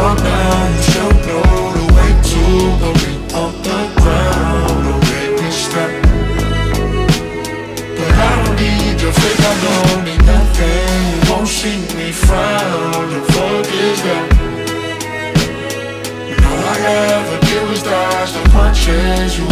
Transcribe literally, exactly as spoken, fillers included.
down now, you should know the way to go me off the ground or make me stop. But I don't need your fake, I don't need nothing. You won't see me frown, the fuck is that? And all I ever did was dodge the punches. You